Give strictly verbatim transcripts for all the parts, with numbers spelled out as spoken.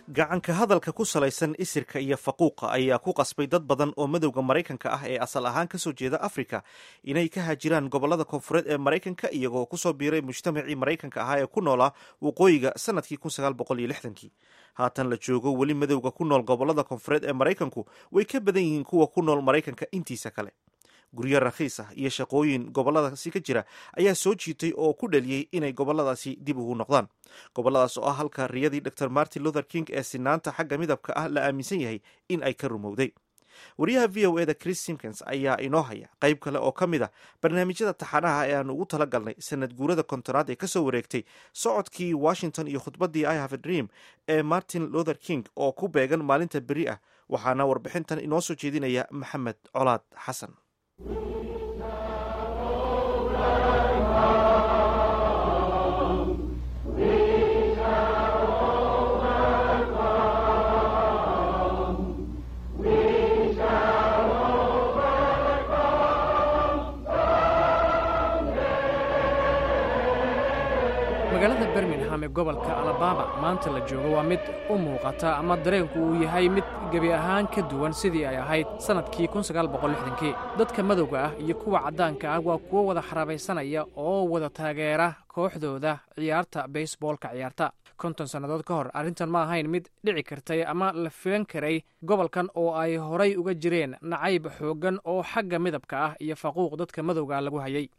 gacanka hadalka ku salaysan isirka iyo faquuqa ayaa ku qasbay dad badan oo madowga maraykanka ah ee asal ahaan kasoo jeeda afrika inay ka haajiraan gobolada koonfureed ee maraykanka iyagoo kusoo biiray mujtamacii maraykanka ahaa ee ku noolaa waqooyiga sanadkii kii haatan la joogo weli madowga ku nool gobolada koonfureed ee maraykanku way ka badan yihiin kuwa ku nool maraykanka intiisa kale. guryo rakhiis ah iyo shaqooyin goboladaasi ka jira ayaa soo jiitay oo ku dhaliyey inay goboladaasi dib ugu noqdaan. goboladaas oo ah halka riyadii dor martin luther king ee sinaanta xagga midabka ah la aaminsan yahay in ay ka rumowday. wariyaha v o eda chris simkins ayaa inoo haya qayb kale oo ka mid a barnaamijyada taxanaha ee aan ugu tala galnay sanad guurada kontonaad ee kasoo wareegtay socodkii washington iyo khudbadii I have a dream ee martin luther king oo ku beegan maalinta beri ah. waxaana warbixintan inoo soo jeedinaya maxamed colaad xasan. magaalada Birmingham ee gobolka Alabama maanta la joogo waa mid u muuqata ama dareenku uu yahay mid gabi ahaan ka duwan sidii ay ahayd sanadkii kii. dadka madowga ah iyo kuwa caddaanka ah waa kuwo wada xaraabaysanaya oo wada taageera kooxdooda ciyaarta baseballka ciyaarta. konton sannadood ka hor arrintan ma ahayn mid dhici kartay ama la filan karay gobolkan oo ay horay uga jireen nacayb xooggan oo xagga midabka ah iyo faquuq dadka madowga lagu hayay.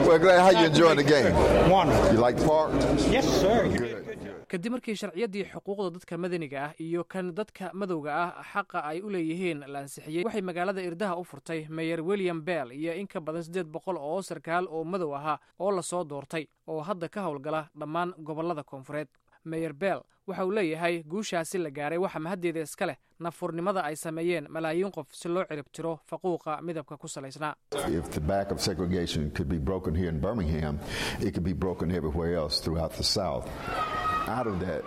kadib markii sharciyadii xuquuqda dadka madaniga ah iyo kan dadka madowga ah xaqa ay u leeyihiin la ansixiyey waxay magaalada irdaha u furtay mayor William Bell iyo in ka badan siddeed boqol oo sarkaal oo madow ahaa oo la soo doortay oo hadda ka howlgala dhammaan gobolada koonfureed. mayor Bell waxa uu leeyahay guushaasi la gaaray waxa mahaddeeda iska leh nafurnimada ay sameeyeen malaayiin qof si loo cirib tiro faquuqa midabka ku salaysnaa. If the back of segregation could be broken here in Birmingham, it could be broken everywhere else throughout the South. Out of that,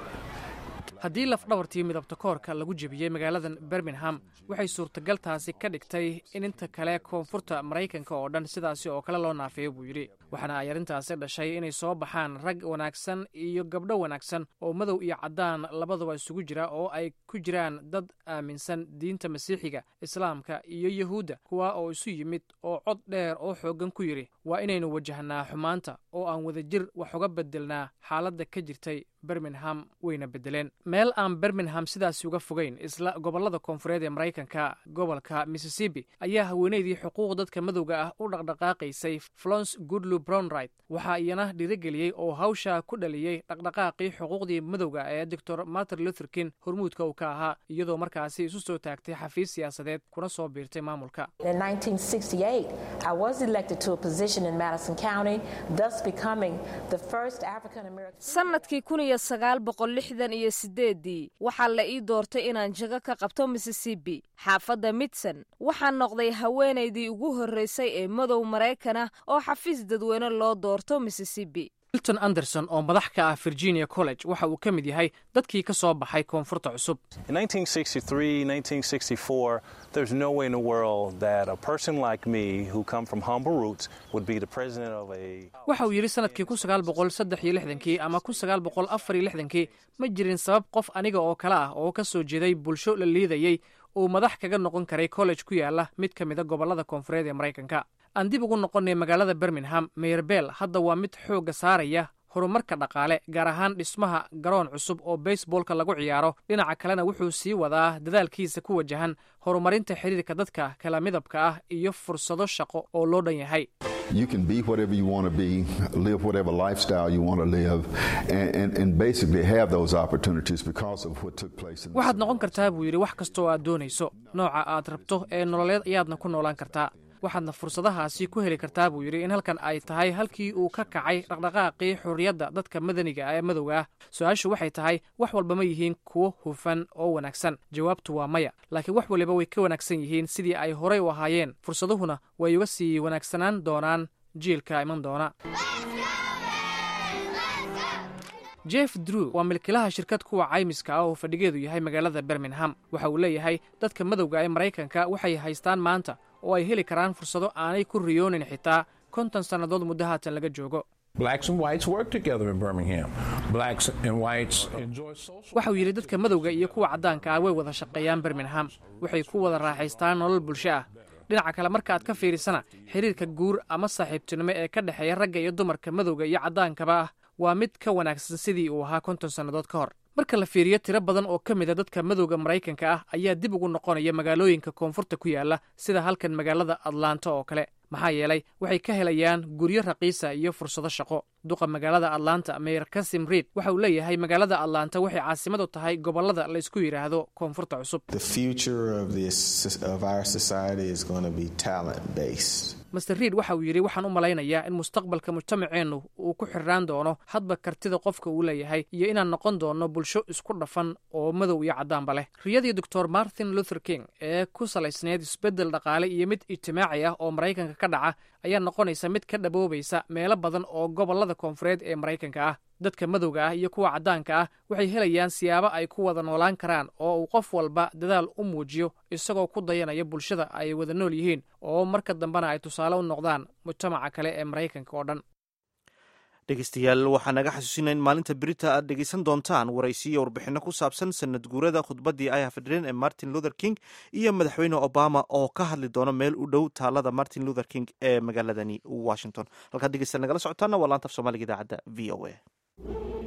haddii lafdhabartii midabta koorka lagu jebiyey magaaladan Birmingham waxay suurtagaltaasi ka dhigtay in inta kale koonfurta Maraykanka oo dhan sidaasi oo kale loo naafeeyo buu yidhi. waxaana ay arrintaasi dhashay inay soo baxaan rag wanaagsan iyo gabdho wanaagsan oo madow iyo caddaan labaduba isugu jira oo ay ku jiraan dad aaminsan diinta masiixiga, islaamka iyo yahuudda, kuwa oo isu yimid oo cod dheer oo xooggan ku yidhi waa inaynu wajahnaa xumaanta oo aan wadajir wax uga bedelnaa xaaladda ka jirtay Birmingham wayna bedeleen. meel aan Birmingham sidaasi uga fogeyn isla gobolada koonfureed ee Maraykanka gobolka Mississippi ayaa haweeneydii xuquuq dadka madowga ah u dhaqdhaqaaqaysay Florence Goodluck Brownright waxaa iyana dhiirigeliyey oo hawsha ku dhaliyey dhaqdhaqaaqii xuquuqdii madowga ee Dr Martin Luther King hormuudka uu ka ahaa iyadoo markaasi isu soo taagtay xafiis siyaasadeed kuna soo biirtay maamulka. In nineteen sixty-eight, I was elected to a position in Madison County, thus becoming the first African American. sanadkii kun iyo sagaal boqol lixdan iyo sideed waxaa la ii doortay inaan jago ka qabto Mississippi xaafadda Midson. waxaan noqday haweeneydii ugu horreysay ee madow Maraykan ah oo xafiis dadweyne loo doorto Mississippi. Hilton Anderson oo madax ka ah Virginia College waxa uu ka mid yahay dadkii ka soo baxay koonfurta cusub. In nineteen sixty-three, nineteen sixty-four, there's no way in the world that a person like me who come from humble roots would be the president of a waxa uu yiri sanadkii kun sagaal boqol saddex iyo lixdan ama kun sagaal boqol afar iyo lixdan ma jirin sabab qof aniga oo kale ah oo ka soo jeeday bulsho la liidayay oo madax kaga noqon karay college ku yaala mid ka mid ah gobolada koonfureed ee Maraykanka. aan dib ugu noqonay magaalada Birmingham, mayor Bell hadda waa mid xooga saaraya horumarka dhaqaale gaar ahaan dhismaha garoon cusub oo baseballka lagu ciyaaro. dhinaca kalena wuxuu sii wadaa dadaalkiisa ku wajahan horumarinta xiriirka dadka kala midabka ah iyo fursado shaqo oo loo dhan yahay. You can be whatever you want to be, live whatever lifestyle you want to live, and, and, and basically have those opportunities because of what took place. waxaad noqon kartaa buu yidhi wax kastoo aad doonayso, nooca aad rabto ee nololeed ayaadna ku noolaan kartaa. waxaadna fursadahaasi ku heli kartaa buu yidhi in halkan ay tahay halkii uu ka kacay dhaqdhaqaaqii xurriyadda dadka madaniga ah ee madowga ah. su-aashu waxay tahay wax walba ma yihiin kuwo hufan oo wanaagsan? jawaabtu waa maya, laakiin wax waliba way ka wanaagsan yihiin sidii ay horay u ahaayeen. fursaduhuna way uga sii wanaagsanaan doonaan jiilka iman doona. Jeff Drew waa milkiilaha shirkad kuwa caymiska ah oo fadhigeedu yahay magaalada Birmingham. waxa uu leeyahay dadka madowga ee Maraykanka waxay haystaan maanta oo ay heli karaan fursado aanay ku riyoonin xitaa konton sannadood muddo haatan laga joogo. Blacks and whites work together in Birmingham. Blacks and whites enjoy social. waxa uu yidhi dadka madowga iyo kuwa caddaanka ah way wada shaqeeyaan Birmingham waxay ku wada raaxaystaan nolol bulsho ah dhinaca kale marka aad ka fiirisana xiriirka guur ama saaxiibtinimo ee ka dhexeeya ragga iyo dumarka madowga iyo caddaankaba ah waa mid ka wanaagsan sidii uu ahaa konton sannadood ka hor marka la fiiriyo tiro badan oo ka mid a dadka madowga Maraykanka ah ayaa dib ugu noqonaya magaalooyinka koonfurta ku yaala sida halkan magaalada Atlanta oo kale maxaa yeelay waxay ka helayaan guryo raqiisa iyo fursado shaqo duqa magaalada Atlanta Mayor Kasim Reed waxa uu leeyahay magaalada Atlanta waxay caasimad u tahay gobolada la isku yiraahdo koonfurta cusub The future of this of our society is going to be talent based. Mister Reed waxa uu yiri waxaan u malaynayaa in mustaqbalka mujtamaceenu uu ku xirnaan doono hadba kartida qofka uu leeyahay iyo inaan noqon doono bulsho isku dhafan oo madow iyo caddaanba leh riyadii Doctor Martin Luther King ee ku salaysneed isbedel dhaqaale iyo mid ijtimaaci ah oo Maraykanka ka dhaca ayaa noqonaysa mid ka dhaboobaysa meelo badan oo gobolada koonfureed ee Maraykanka ah dadka madowga ah iyo kuwa caddaanka ah waxay helayaan siyaabo ay ku wada noolaan karaan oo uu qof walba dadaal u muujiyo isagoo ku dayanaya bulshada ay wada nool yihiin oo marka dambana ay tusaale u noqdaan mujtamaca kale ee Maraykanka oo dhan dhegeystayaal waxaa naga xasuusinaya in maalinta berita aad dhegeysan doontaan waraysiyo warbixino ku saabsan sanad guurada khudbaddii ay hafadhireen ee Martin Luther King iyo madaxweyne Obama oo ka hadli doona meel u dhow taalada Martin Luther King ee magaaladani Washington halkaad dhegeysta nagala socotaana waa laanta af Soomaaliga idaacadda V O A